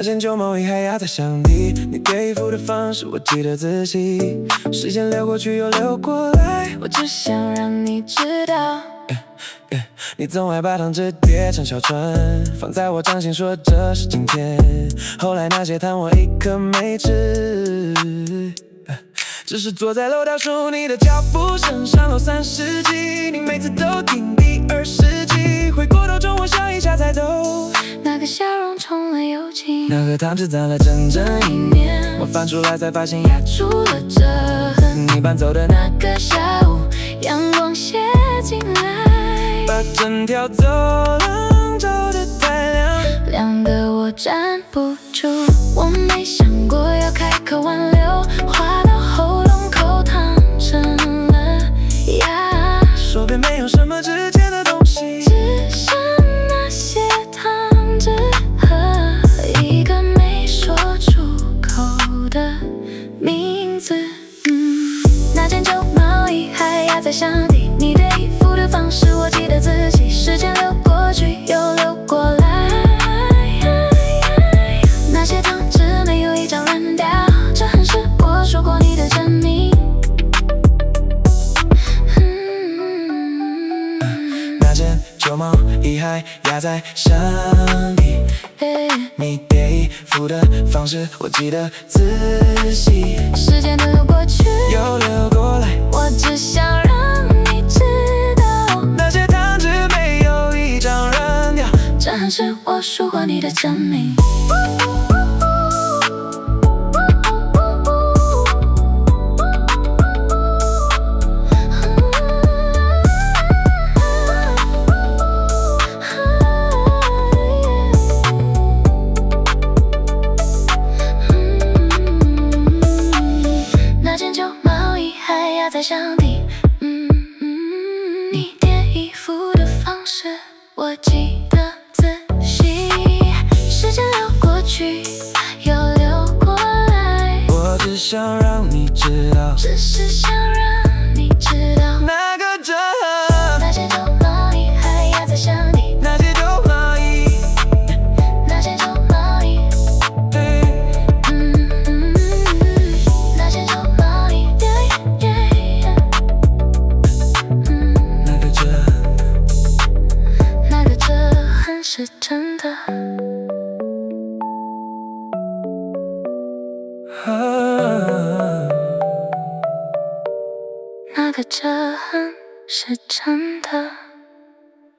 那件旧毛衣还压在箱底，你叠衣服的方式我记得仔细。时间流过去又流过来， 我只想让你知道。 你总爱把糖纸叠成小船，放在我掌心说这是今天。后来那些糖我一颗没吃，只是坐在楼道数你的脚步声，上楼30级，你每次都听第20集。回过头冲我笑一下才懂， 那个笑容充了友情， 那盒糖纸攒了整整1年。我翻出来才发现压出了折痕。 你搬走的那个下午，阳光斜进来， 把整条走廊照得太亮， 亮得我站不住。我没想过要开口挽留，话到喉咙口烫成了牙。 手边没有什么值钱的东西， 只剩那些糖纸和一个没说出口的名字。那件旧毛衣还压在箱底，你叠衣服的方式我记得仔细。时间流过去又流过来，那些糖纸没有一张软掉，这很是我说过你的证明。 那件旧毛衣还压在箱底，你叠衣服的方式我记得仔细。 时间流过去又流过来， 我只想让你知道， 那些糖纸没有一张软掉， 这很是我说过你的证明。那件旧毛衣还压在箱底，你叠衣服的方式我记得仔细。时间流过去又流过来， 我只想让你知道， 只是想让你知道， 那个折那件旧毛衣还压在箱底， 那件旧毛衣， 那件旧毛衣，那件旧毛衣， 那个折那个折痕是真的。那个折痕是真的。